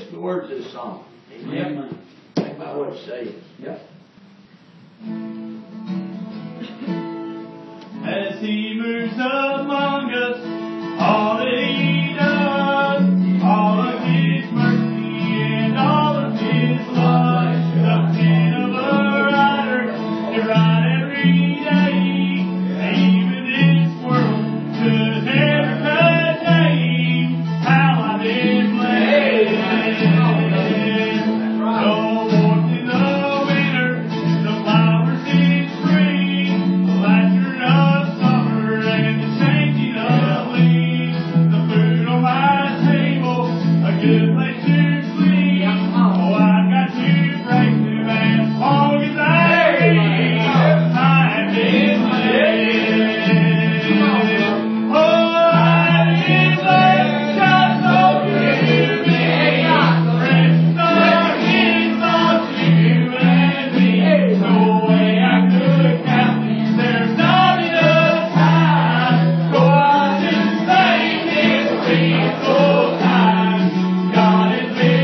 It's the words of this song. Amen. Think about what it says. Yep. As He moves among us, all that He does, all of His mercy and all of His love, the pen of a writer to write every day, even this world could never contain how I've been blessed. No warmth in the winter, the flowers in spring, the laughter of summer and the changing of leaves, the food on my table, a good place to sleep. Oh, I've got to praise Him as long as I breathe. I've been blessed. Oh, I've been blessed, just so you me. Friends are His, all to you and me. No way I could count these. There's not enough time for us to thank Him faithful times. God has been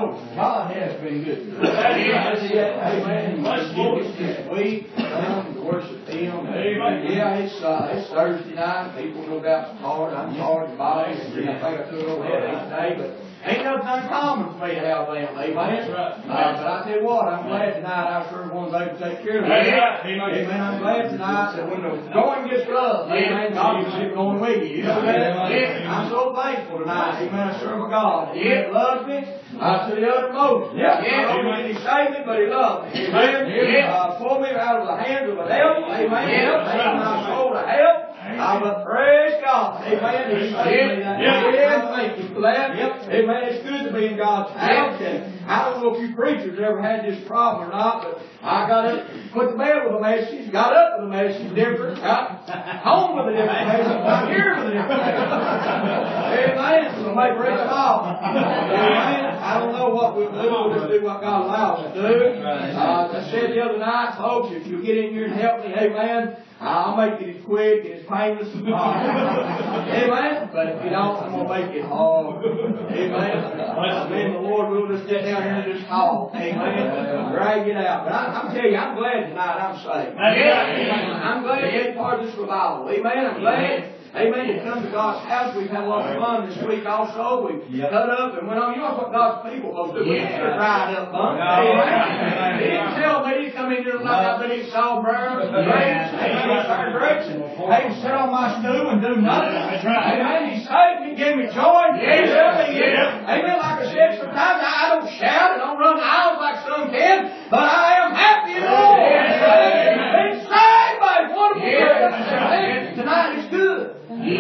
God has been good to us. Amen. Much more this week. To worship Him. Yeah, it's Thursday night. People no doubt hard. I'm hard to bother. I think I took a little headache today, but ain't nothing uncommon for me to have them. Amen. But I tell you what, I'm glad tonight I sure was able to take care of that. Amen. I'm glad tonight that when the going gets rough, amen, God is going with you. You know that? I'm so thankful tonight. Amen. I serve a God. He loves me to the uttermost. Not only did He save me, but He loved me. Amen. Pull me out of the hands of the devil. Amen. Taking my soul to hell. But praise God. Amen. He saved me. I thank you for that. Amen. It's good to be in God's house. And I don't know if you preachers ever had this problem or not, but I got up, put to bed with a message, got up with a message different, got home with a different message, got here with a different message. Amen. So make break them all. Amen. I don't know what we'll do. We'll just do what God allows us to do. As I said the other night, folks, if you get in here and help me, amen, I'll make it as quick and as painless as possible. Amen. But if you don't, I'm going to make it hard. Amen. Amen. The Lord will just get down here and just talk. Amen. Drag it out. But I'm telling you, I'm glad tonight I'm saved. I'm glad to be part of this revival. Amen. I'm glad. Amen. You come to God's house. We've had a lot of fun this week also. We cut up and went on. You know what God's people will do? They're dried up bunch. Amen. He didn't tell me to come in here like that, but He saw grapes. Amen. Started grapes. Hey, sit on my stool and do nothing. Amen. He saved me, gave me joy. Amen. Like I said, sometimes I don't shout and don't run the aisles like some can, but I am happy in the Lord. Been saved by His wonderful grace. Tonight is good.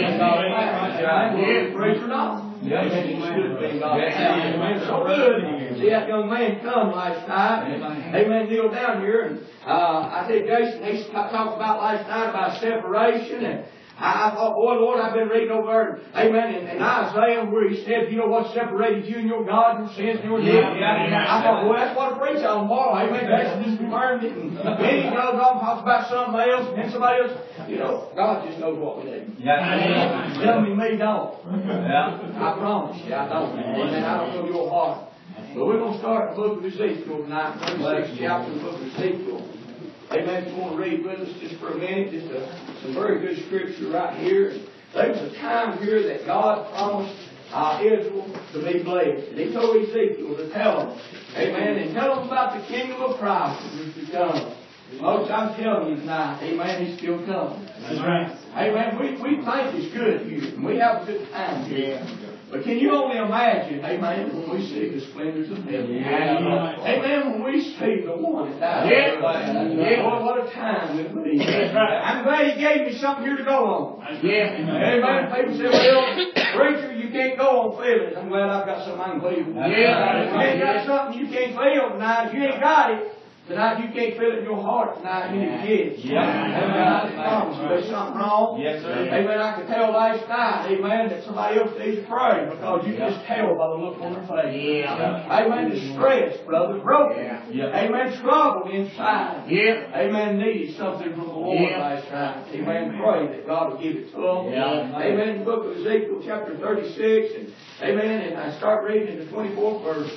Praise or not? It's good being God's house. Amen. So good. See that young man come last night. Amen. Kneel down here. And I think Jason, he talked about last night about separation. And I thought, boy, Lord, I've been reading over, amen, in Isaiah where He said, you know what separated you and your God, your sins and your deeds. I thought, boy, that's what I preach on tomorrow. Amen. Jason just confirmed it. And then he goes on and talks about something else, and then somebody else. You know, God just knows what we need. Tell me don't. I promise you, I don't. Amen. I don't know your heart. But we're going to start in the book of Ezekiel tonight, 36th chapter of the book of Ezekiel. Amen. If you want to read with us just for a minute, just some very good scripture right here. There was a time here that God promised Israel to be blessed. And He told Ezekiel to tell them, amen, and tell them about the kingdom of Christ that was to come. Folks, I'm telling you tonight, amen, He's still coming. That's right. Amen. We think it's good here, and we have a good time here. But can you only imagine, amen, when we see the splendors of heaven? Amen, when we see the one that died. Boy, what a time it will be. I'm glad He gave me something here to go on. Amen. People say, well, preacher, you can't go on feelings. I'm glad I've got something I can feel. If you ain't got something you can't feel tonight, if you ain't got it, tonight you can't feel it in your heart tonight. You need to get it. Amen. I promise you there's something wrong. Yes, sir. Amen. I could tell last night, amen, that somebody else needs to pray because you just tell by the look on their face. Amen. Distressed, brother. Broken. Amen. Troubled inside. Amen. Needed something from the Lord last night. Amen. Pray that God will give it to them. Amen. The book of Ezekiel chapter 36. And, amen. And I start reading in the 24th verse.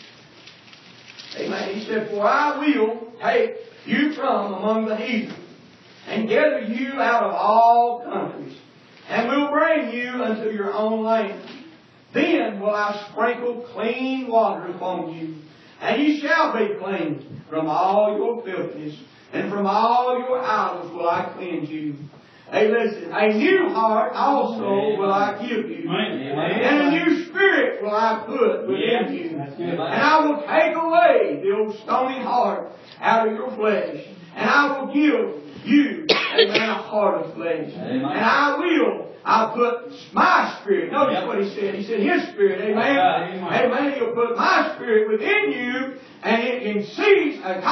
Amen. He said, for I will take you from among the heathen, and gather you out of all countries, and will bring you unto your own land. Then will I sprinkle clean water upon you, and you shall be clean from all your filthiness, and from all your idols will I cleanse you. Hey, listen, a new heart also will I give you, and a new spirit will I put within you. And I will take away the old stony heart out of your flesh, and I will give you, amen, a heart of flesh. And I'll put my spirit. Notice what He said. He said His spirit, amen. Amen. He'll put my spirit within you, and it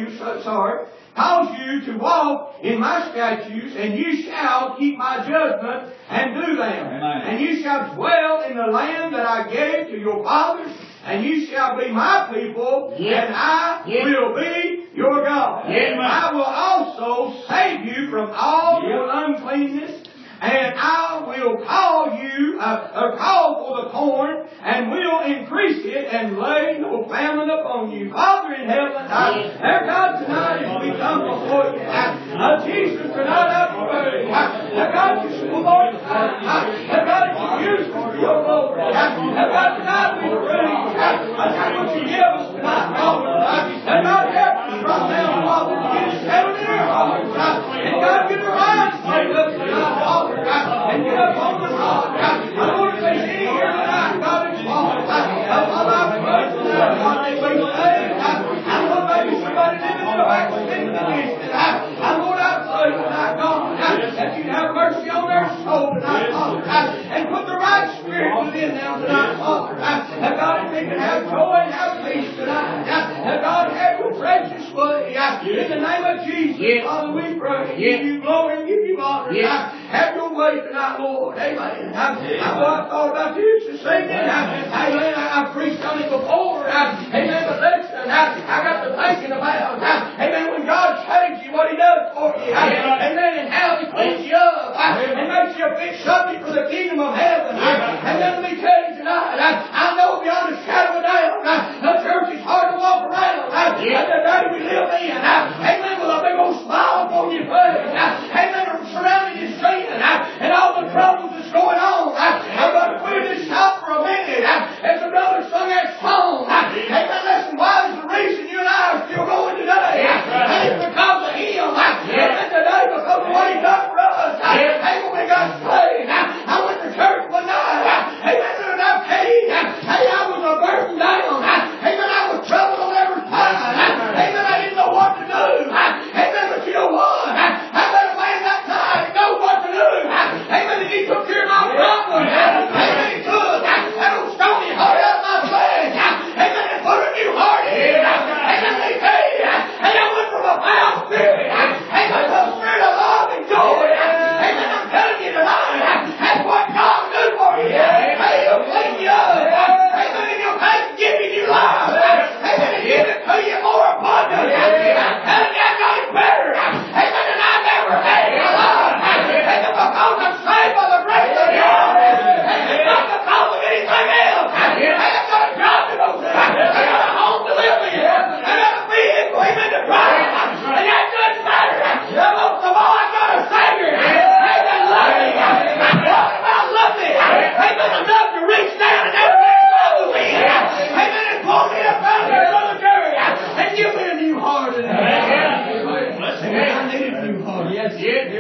cause you to walk in my statutes, and you shall keep my judgment and do them. Amen. And you shall dwell in the land that I gave to your fathers, and you shall be my people, and I will be your God. I will also save you from all your uncleanness. and I will call you, call for the corn, and will increase it, and lay no famine upon you. Father in heaven, our God, tonight as we come before you, Jesus, tonight I pray, God, you so Lord, God, you use for your glory. God, tonight we pray, God, what you give us tonight, and God, help us right now, Father, to get settled in our hearts, and God, give our minds made up tonight, Father, and get up on the God. I want to say, any here tonight, God, it's Father, Father, I pray tonight, God, that we say, I Lord, maybe somebody living in a backslidden condition. Lord, I pray tonight, God, that you'd have mercy on their soul tonight, Father, and put the right spirit within them tonight, Father. And God, if they can have joy and have peace tonight, and God, have your precious way. In the name of Jesus, Father, we pray. Give you glory and give you honor. Have your way tonight, Lord. Amen. I thought about this this evening. Amen. I've preached on it before. Amen. But listen, I got to thinking about, amen, when God saves you, what He does for you. Amen. And how He cleans you up. And makes you a fit subject for the kingdom of heaven. And then let me tell you tonight, I know beyond a shadow of a doubt, the church is hard to walk around. And the day we live in, amen, with a big old smile upon your face. Amen. Surrounding your sin and all the troubles that's going on. I'm going to quit this shop for a minute. As the brother sung that song. Amen. Listen, why is the reason you and I are still going today? It's because of Him. Amen. Today, because of what He done for us. Amen. We got saved. I went to church one night. Amen. And I tell you, hey, I was a burden down. Amen. I was troubled on every side. Amen. I didn't know what to do. Amen. But you know what? I let a man that night know what to do. Amen. And He took care of my problem. Amen. He took that old stony heart out of my flesh. Amen. And put a new heart in. Amen. They say, hey, I went from a foul spirit. Amen. To a spirit of love and joy. Amen. I'm telling you tonight, that's what God will do for you. Hey, He'll clean you up. Amen. And He'll take and give you new life. Amen. And give it to you more abundantly. And that guy's better. Amen. And I never had in my life. Amen. Because I'm saved by the grace of God. Amen. Not because of anything else. Amen. I've got a job to go to. I got a home to live in. I got a vehicle. Amen. To drive. And that doesn't matter. Most of all, I got a Savior. Amen. Love me. What about love me? Amen. Enough to reach down and have me clothes in. Amen. And pull me up out of there, Brother Jerry. And give me a new heart. Amen. I need a new heart. Yes.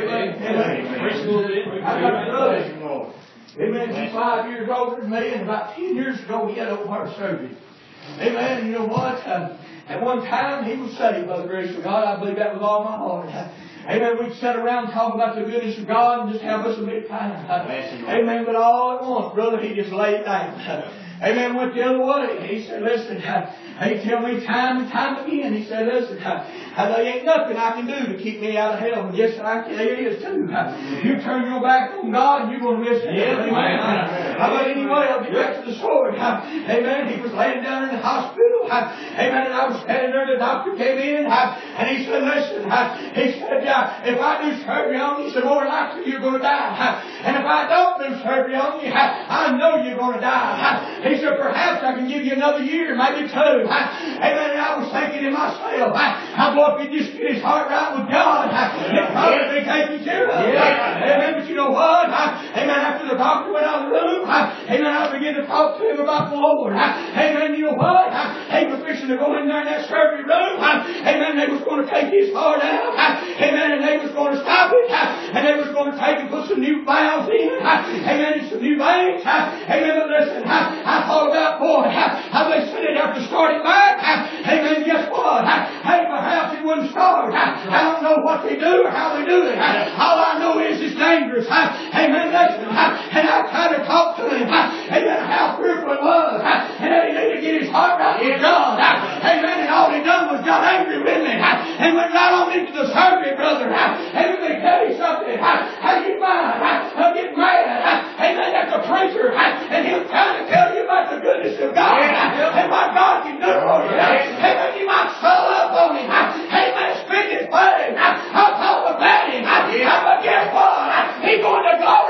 I got a brother. Amen. He's 5 years older than me, and about 10 years ago he had open heart surgery. Amen. You know what? At one time he was saved by the grace of God. I believe that with all my heart. Amen. We'd sit around talking about the goodness of God and just have us a big time. Amen. But all at once, brother, he just laid down. Amen. Went the other way. He said, listen, he tell me time and time again. He said, listen, there ain't nothing I can do to keep me out of hell. And yes, there is too. You turn your back on God and you're going to miss hell. Amen. But anyway, I'll get back to the story. Amen. He was laying down in the hospital. Amen. And I was standing there. The doctor came in and he said, listen, he said, if I do surgery on you, he said, more likely you're going to die. And if I don't do surgery on you, I know you're going to die. He said, perhaps I can give you another year, maybe 2. Amen. And I was thinking to myself, how boy, if he just get his heart right with God, he'd probably be taken care of. Amen. But you know what? Amen. After the doctor went out of the room, amen, I began to talk to him about the Lord. Amen. You know what? He was fixing to go in there in that surgery room. Amen. They was going to take his heart out. Amen. And they was going to stop it. And they was going to take and put some new valves in. Amen. And some new veins. Amen. But listen, I thought about, boy, how they said it have to start it back. Amen. Guess what? Hey, perhaps it wouldn't start. I don't know what they do or how they do it. All I know is it's dangerous. Amen. Listen. And I tried to talk to him. Amen. How fearful it was. And that he needed to get his heart right with God. Amen. And all he done was got angry with me. And went right on into the surgery, brother. And let me tell you something. How you mind? I get mad. Amen. That's a preacher. And he'll try to tell you about the goodness of God. And what God can do for you. Amen. You might swell up on him. Amen. Spit his pain. I'll talk about him. But guess what? He's going to glory.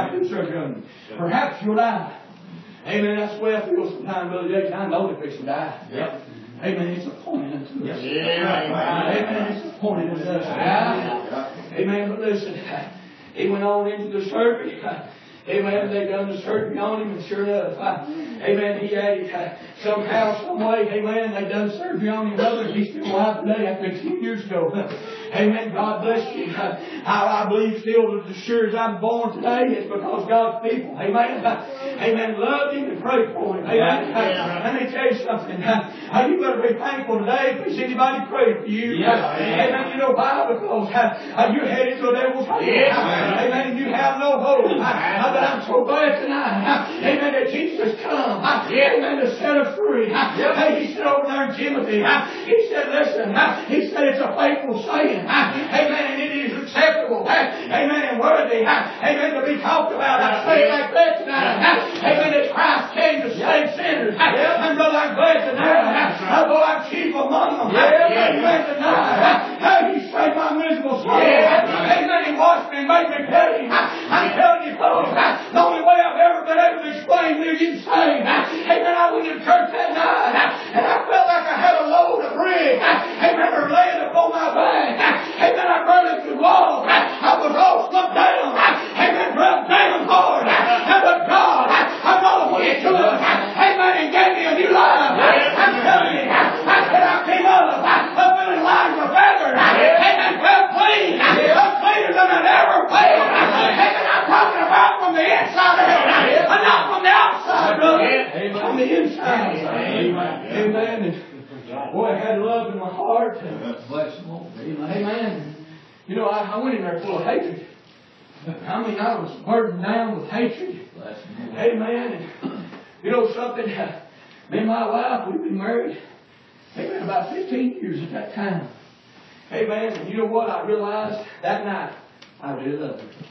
I do surgery on you. Perhaps you'll die. Amen. That's the way I feel sometimes, Brother Jason. I know that we should die. Yep. Amen. It's appointed unto us. Yeah. Amen. It's appointed unto us. Amen. But listen, he went on into the surgery. Amen. They done the surgery on him, and sure enough, amen, he had it somehow, some way. Amen. They done surgery on him. Others, he's still alive today after 10 years ago. Amen. God bless you. I believe still as sure as I'm born today, it's because God's people, amen, amen, loved him and prayed for him. Amen. Let me tell you something. You better be thankful today if there's anybody praying for you. Amen. You know why? Because you're headed to a devil's hell. Amen. You have no hope. But I'm so glad tonight, amen, that Jesus come, amen, to set us free. Hey, he said over there in Timothy, he said, listen, he said it's a faithful saying, amen, and it is acceptable, amen, and worthy, amen, to be talked about. I say it like that tonight, amen, that Christ came to save sinners. And brother, I'm glad tonight, although I'm chief among them, amen, tonight, he saved my miserable soul, amen, he washed me and made me clean. I'm telling you, folks, the only way I've ever been able to explain million saved. Amen. I went to church that night and I felt like I had a load of brick. Amen. Or laying upon my back. Amen. I barely could walk. I was all slumped down. Amen. Dropped down hard. But God, I brought me to it. Amen. And gave me a new life. I'm telling you, I said I came up feeling light of a feather. Amen. Felt clean. I'm cleaner than I'd ever felt. Amen. I'm talking about from the inside out, but not from the outside, brother. From the inside. Amen. Boy, I had love in my heart. Amen. You know, I went in there full of hatred. I mean, I was burdened down with hatred. Amen. And you know something? Me and my wife, we've been married, amen, about 15 years at that time. Amen. And you know what? I realized that night, I really love her.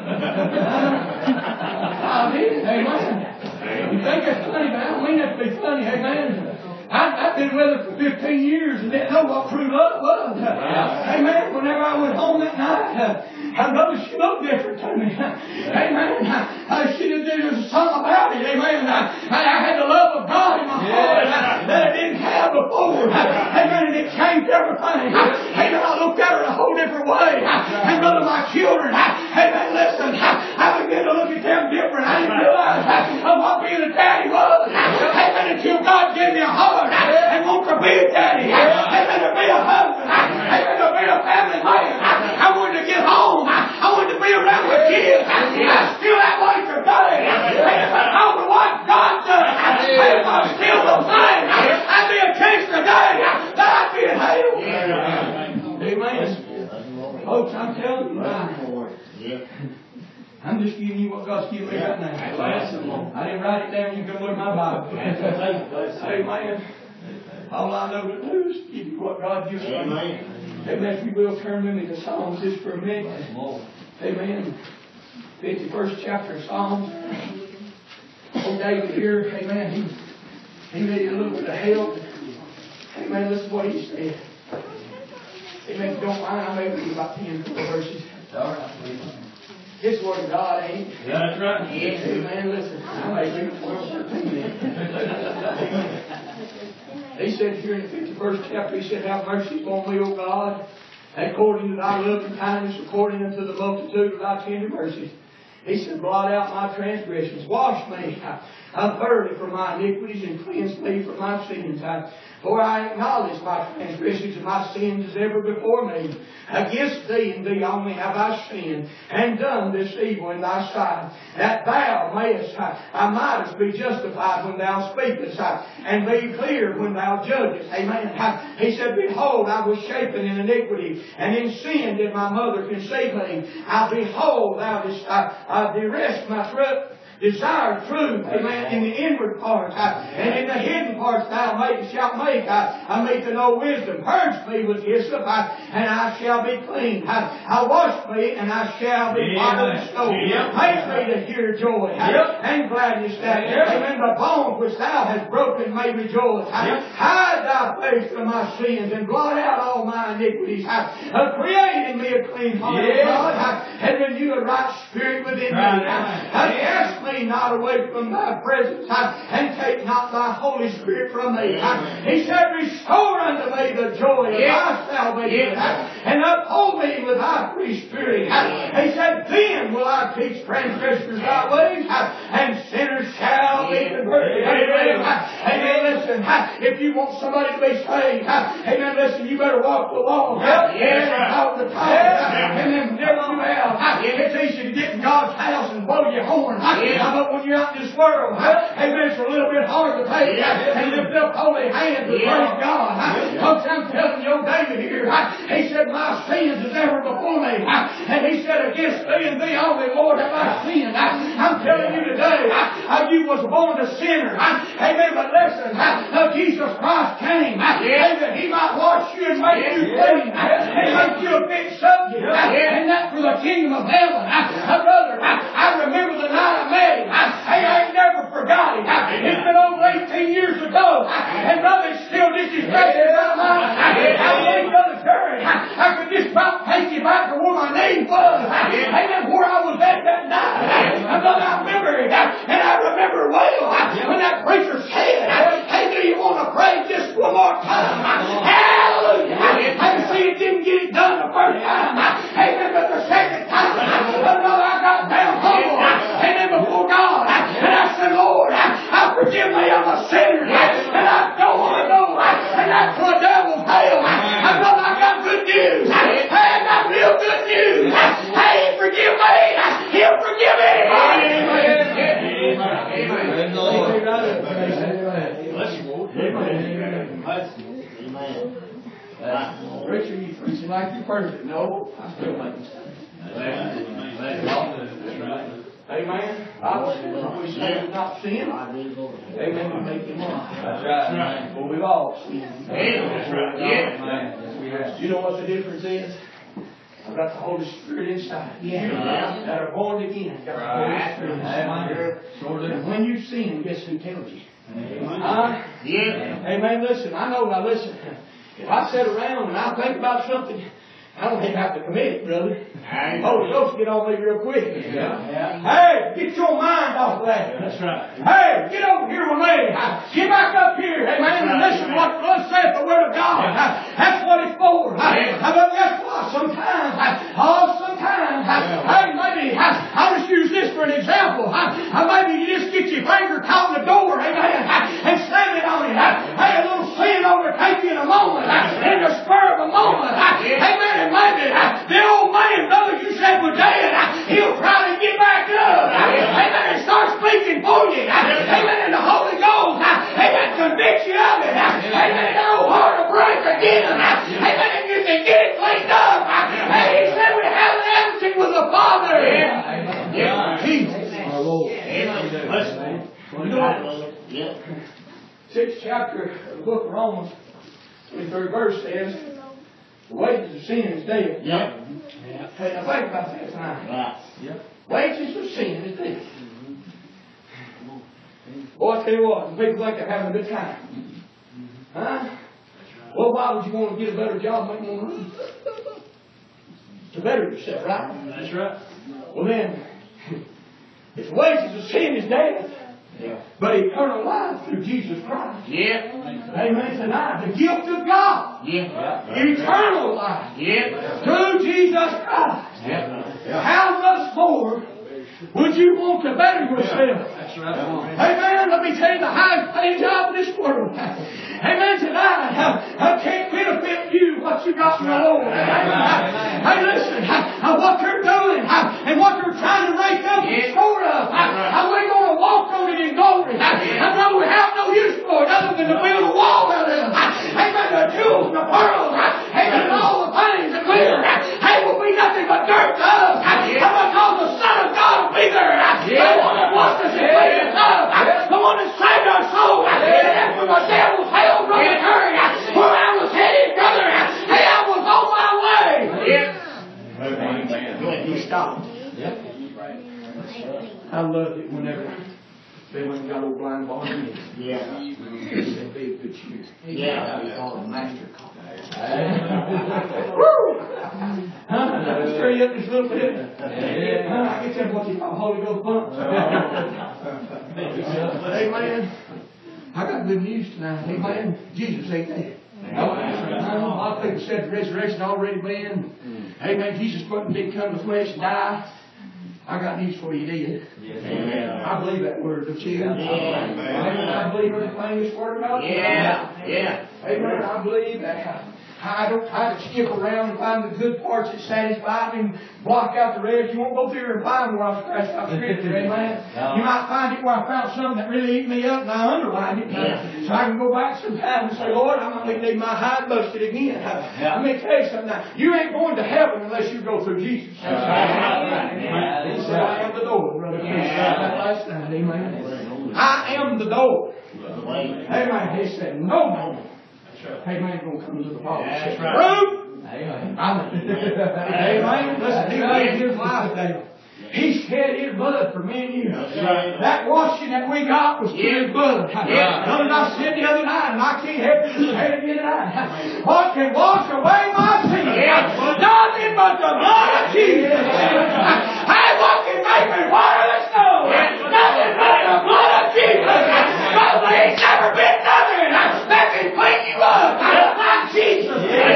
I mean, amen. You think that's funny, but I don't mean that to be funny, amen. I've been with her for 15 years and didn't know what true love was. Amen. Whenever I went home that night, I noticed she looked different to me. Amen. She didn't do something about it. Amen. I had the love of God in my heart that I didn't have before. Amen. And it changed everything. Amen. I looked at her in a whole different way. And brother, my children, amen, listen, I began to look at them different. I didn't realize what being a daddy was. Amen. Until God gave me a heart and want to be a daddy. Amen. To be a husband. Amen. To be a family man. I wanted to get home. I wanted to be around the kids. I'm still that way today. And if I know what God does, if I'm still the same, I'd be a case today that I'd be in hell. Amen. Folks, I'm telling you now. I'm just giving you what God's giving me right now. I didn't write it down. You can look at my Bible. Amen. All I know to do is give you what God gives me. Amen. If you will, turn with me to Psalms just for a minute. Amen. 51st chapter of Psalms. Oh, David here, amen, he needed a little bit of help. Amen. Listen to what he said. Amen. If you don't mind, I'm able to do about 10 verses. All right. It's the Word of God, ain't it? Yeah, that's right. Amen. Listen, I may read 12, 13 minutes. He said here in the 51st chapter, he said, have mercy upon me, O God, according to thy loving kindness, according unto the multitude of thy tender mercies. He said, blot out my transgressions. Wash me thoroughly from my iniquities and cleanse me from my sins. For I acknowledge my transgressions and my sins is ever before me. Against thee and thee only have I sinned and done this evil in thy sight, that thou mayest, I mightest be justified when thou speakest, and be clear when thou judgest. Amen. He said, behold, I was shapen in iniquity, and in sin did my mother conceive me. Behold, thou didst arrest my desire truth, amen, in the inward parts, and in the hidden parts thou shalt make. I make to know wisdom. Purge me with hyssop, and I shall be clean. I wash me, and I shall be white as snow. Make me to hear joy and gladness, that amen, the bones which thou hast broken may rejoice. Hide thy face from my sins, and blot out all my iniquities. Create in me a clean heart, O God, and renew a right spirit within me. Cast me not away from thy presence, and take not thy Holy Spirit from me. He said, restore unto me the joy of thy salvation, and uphold me with thy free spirit. He said, then will I teach transgressors thy ways, and sinners shall be converted. Amen. Listen, if you want somebody to be saved, amen, listen, you better walk the walk. Talk the talk. And then never you out. It's easy to get in God's house and blow your horn. But when you're out in this world, amen, it's a little bit hard to take and lift up holy hands and praise God. Folks, I'm telling you, old David here, he said, my sins is ever before me. And he said, against thee and thee only, Lord, have I sinned. I'm telling you today, you was born a sinner. Amen, but listen, Jesus Christ came, that He might wash you and make you clean, and make you a fit subject, and that for the kingdom of heaven. Brother, I remember the night I met him. I ain't never forgot it. It's been over 18 years ago, and brother, it's still just as fresh in my mind. I believe, Brother Terry, I could just about take you back to where my name was. Amen, where I was at that night. Brother, I remember it, and I remember well when that preacher said, hey, do you want to pray just one more time? Hallelujah! I see it didn't get it done the first time. Amen, but the second time, brother, I got down humble. Amen, before God. And I said, Lord, forgive me, I'm a sinner. And I don't want to know. And that's for the devil's hell. Brother, I got good news. Hey, I got real good news. Hey, forgive me. He'll forgive me. Amen. Preacher, you preaching like you're perfect. No, I still make mistakes. Amen. Bible says we say not sin. Amen. We make him lie. That's right. Well, we've all sinned. That's right. Yeah. You know what the difference is? I've got the Holy Spirit inside. Yeah. That are born again. Got the Holy Spirit inside. And when you sin, guess who tells you? Amen. Listen, I know. Now listen. If I sit around and I think about something, I don't even have to commit it, brother. Holy Ghost get on me real quick. Hey, get your mind off of that. That's right. Hey, get over here with me. Get back up here. Amen. And listen to what thus saith the Word of God. That's what it's for. But guess what? Sometimes, hey, maybe, I'll just use this for an example. Maybe you just get your finger caught in the door, amen, and slam it on it. Hey, a little sin overtake you in a moment, in the spur of a moment. Amen. And maybe the old man, brother, you said was dead, he'll try to get back up. Amen. And start speaking for you. Amen. And the Holy Ghost, amen, convicts you of it. Amen. And your heart will break again. Amen. And you can get it cleaned up. Hey, he said we have an attitude with the Father. Yeah. Jesus, our Lord. Amen. You know, 6th chapter of the book of Romans, 23rd verse says, the wages of sin is death. Hey, now think about that tonight. Wages of sin is death. Boy, I tell you what, people think they're having a good time. Huh? Well, why would you want to get a better job, make more money? To better yourself, right? That's right. Well then, if the wages of sin is death, but eternal life through Jesus Christ. Amen. Tonight, the gift of God. Eternal life. Through Jesus Christ. How much more would you want to better yourself? That's right. Amen. Let me tell you, the highest paid job in this world. Amen. Tonight, can't benefit you what you got from the Lord. Hey, listen, what you're doing and what you're trying to raise up and store up, we're going to walk on it in glory. I know we have no use for it other than to build a wall out of it. Amen. The jewels and the pearls, amen, and all the things that glitter, hey, will be nothing but dirt to us. Because the Son of God will be there. The one that wants us They went and got old blind Barney. Yeah. He said, be of good cheer. Yeah. He called him Master Coffee. Woo! Huh? Stir you up just a little bit. I get that what you call Holy Ghost bump. Amen. I got good news tonight. Amen. Jesus ain't dead. A lot of people said the resurrection already been. Amen. Jesus didn't come in the flesh and die. I got news for you, did. Amen. I believe that word, don't you? Amen. I believe everything this word about. Yeah. Amen. I believe that. I don't try to skip around and find the good parts that satisfy me and block out the rest. You won't go through and find where I've scratched out scripture, amen? No. You might find it where I found something that really ate me up and I underlined it. So I can go back sometime and say, Lord, I'm going to need my hide busted again. Let me tell you something now. You ain't going to heaven unless you go through Jesus. He said, I am the door, brother. Last night, amen. I am the door. Amen. He said, no man. Hey, man, ain't going to come into the Father. That's right. True? Amen. Amen. Listen, he laid his life down. He shed his blood for me and you. Right. That washing that we got was through his blood. Brother, I said the other night, and I can't help you to say it again tonight. What can wash away my sins? Nothing but the blood of Jesus. Hey, what can make me whiter than snow? Nothing but the blood of Jesus. Brother, ain't never been nothing that can clean you up like Jesus.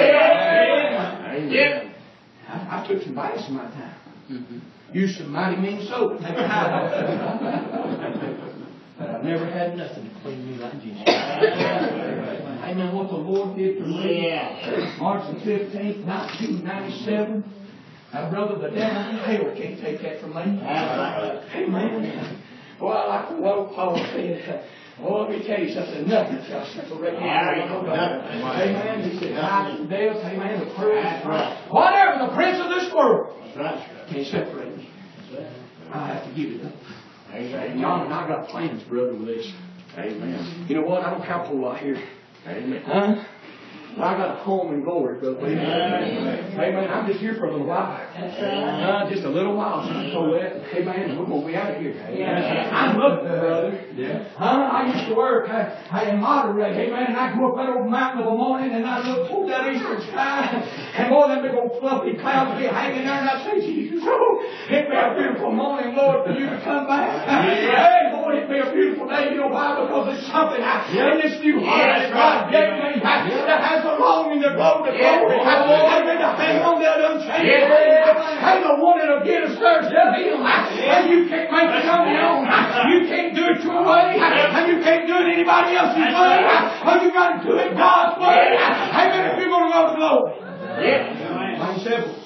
I took some bites in my time. Used some mighty mean soap. Take a hide off. But I've never had nothing to clean me like Jesus. Amen. What the Lord did for me. March the 15th, 1997. Brother, the devil in hell can't take that from me. Amen. Well, like the old Paul said, well, let me tell you something. Nothing shall separate me from the Lord. Amen. He said, life and death, amen, the pearls. Whatever the prince of this world can't separate me. I have to give it up. Amen. John and I got plans, brother, with this. Amen. You know what? I don't have a whole lot here. Amen. Huh? I got a home in glory, brother. Amen. I'm just here for a little while. Just a little while since so that. Amen. We're going to be out of here. I'm looking, brother. I used to work in Monterey. Amen. And I go up that old mountain of a morning and I look toward that eastern sky. And boy, them big old fluffy clouds would be hanging there. And I say, Jesus, it'd be a beautiful morning, Lord, for you to come back. Hey, Lord, it'd be a beautiful day. You know why? Because there's something in this new heart that God gave me that has a longing to go to glory. Amen. To hang on that unchanged. Hey, the one that'll get us there to Him. And you can't make it on your own. You can't do it your way. And you can't do it anybody else's way. But you got to do it God's way. Amen. If you're going to go to glory. Like simple.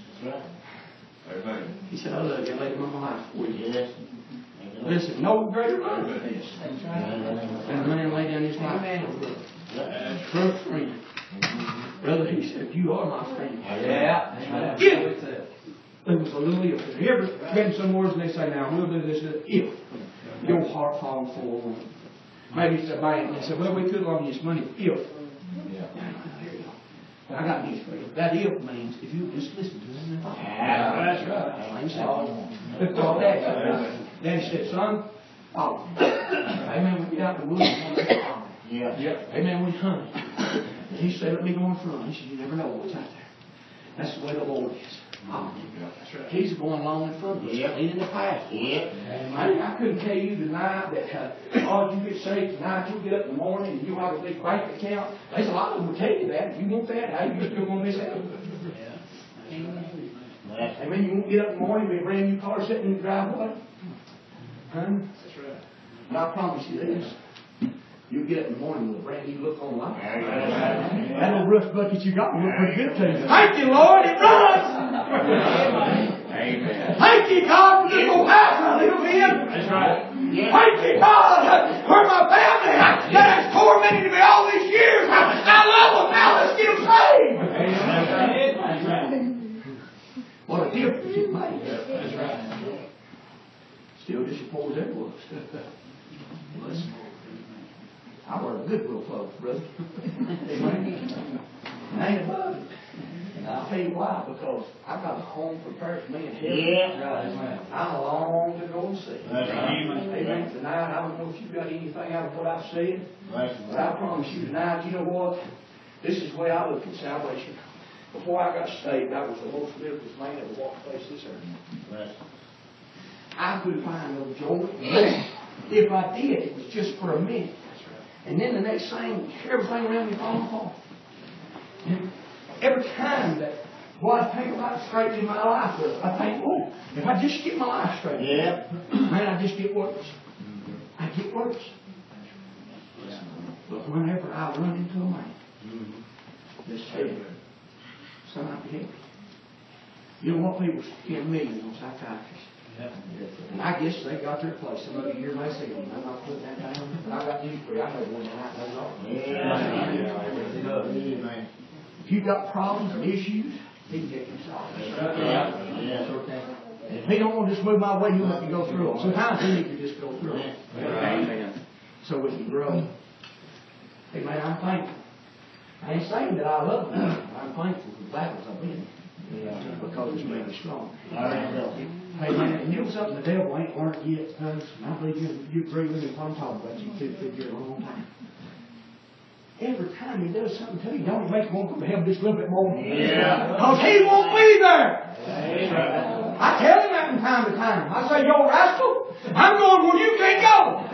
He said, I love you. I laid my life for you. Listen, no greater love than this. And a man laid down his life for a friend. Brother, he said, you are my friend. Yeah. If there was a little if. You ever been somewhere and they say, now we'll do this, if your heart falls full. Maybe it's a bank and they say, well, we could loan you this money if. I got news for you. That if means if you just listen to him. That's right. Then he said, son, follow me. Amen. We get out in the woods. Amen. We hunt. He said, let me go in front. He said, you never know what's out there. That's the way the Lord is. That's right. He's going along in front of us, leading the path. I couldn't tell you tonight that, you get saved tonight, you get up in the morning and you have a big bank account. There's a lot of them will tell you that. If you want that, how you still going to miss out? Amen. You won't get up in the morning with a brand new car sitting in the driveway. Huh? That's right. And I promise you this. You'll get up in the morning with a brand new look on life. That old rust bucket you got will look pretty good to you. Thank you, Lord. It runs. Amen. Thank you, God, for this old house I live in. That's right. Thank you, God, for my family that has tormented me all these years. I love them now. Let's get them saved. What a difference it made. That's right. Still just as poor as ever was. Listen. I were a good little folks, brother. Amen. Ain't above it. And I'll tell you why, because I got a home prepared for me in heaven. Yeah. I long to go and see. Amen. Amen. Tonight, I don't know if you've got anything out of what I've said, but I promise you tonight, you know what? This is the way I look at salvation. Before I got saved, I was the most miserable man that ever walked the face of this earth. I couldn't find no joy. If I did, it was just for a minute. And then the next thing, everything around me falling apart. And every time that I think about straightening my life up, I think, oh, if I just get my life straight, man, I just get worse. I get worse. But whenever I run into a man, this said, son, I'm happy. You know what people can't million on psychiatrists. And I guess they got their place. Some of you here may say, I'm not putting that down. But I got news for you. I know one tonight knows all. If you've got problems and issues, he can get you solved. And if he don't want to just move my way, he'll let you go through them. Sometimes he needs to just go through them. Amen. So we can grow. Amen. I'm thankful. I ain't saying that I love him. I'm thankful for the battles I've been in. Because it's made me strong. Amen. And you know something, the devil ain't learned yet, folks. I believe you agree with me if I'm talking about you two figure a long time. Every time he does something to you, don't it make you want to go to heaven just a little bit more? Yeah. Because he won't be there. I tell him that from time to time. I say, yo, rascal, I'm going where you can't go.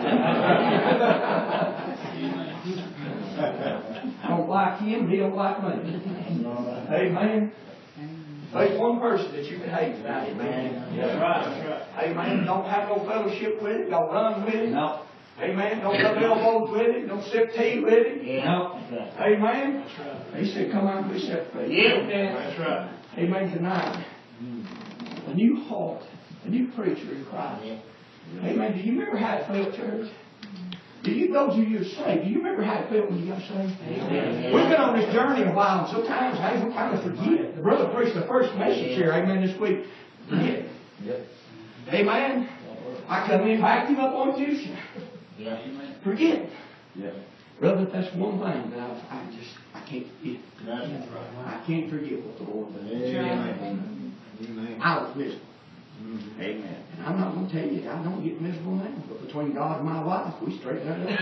I don't like him, and he don't like me. Amen. There's one person that you can hate tonight, amen. That's right. Amen. Don't have no fellowship with him. Don't run with him. No. Amen. Don't rub elbows with him. Don't sip tea with him. Yeah. Amen. That's right. He said, come out and be separated. Yeah. That's right. Amen. Tonight, a new heart, a new creature in Christ. Amen. Do you remember how it felt, church? Do you, those of you who are saved, do you remember how it felt when you got saved? Amen. We've been on this journey a while, and sometimes we kind of forget. The brother preached the first message here, amen, this week. Forget. Amen. I come in, backed him up on Tuesday. Forget. Brother, that's one thing that I can't forget. I can't forget what the Lord did. I was miserable. Amen. And I'm not going to tell you, I don't get miserable now. But between God and my wife, we straighten that up.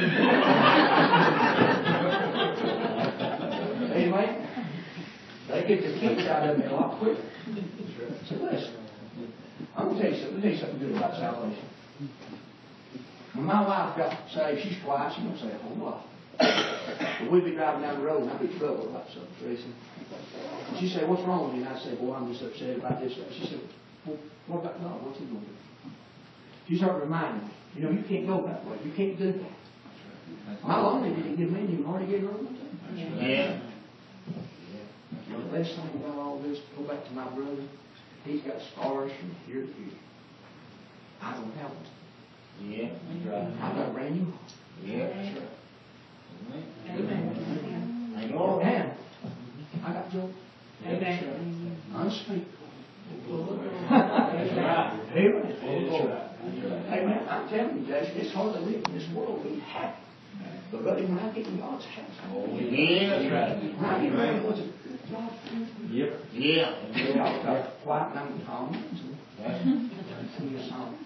Amen. They get the kinks out of me a lot quicker. So listen, I'm going to tell you something good about salvation. When my wife got saved, she's quiet. She don't say a whole lot. But we'd be driving down the road and I'd be troubled about something, Tracy. And she'd say, what's wrong with you? And I'd say, boy, I'm just upset about this. She said, well, what about God? What's he going to do? She started reminding me, you know, you can't go that way. You can't do that. My lonely didn't give me any hard to get her over to. Yeah. The best thing about all this, go back to my brother. He's got scars from here to here. I don't have them. Yeah. That's right. I've got a brand new. Yeah. That's right. Amen. And I got joy. Amen. Unspeakable. Amen. Amen. I'm telling you, Jason, it's hard to live in this world and be happy. But buddy, when I get in God's house, Yeah. That's right. when I get ready, what's it? God. Yep. Yeah. I'll quiet down the tongue and sing a song.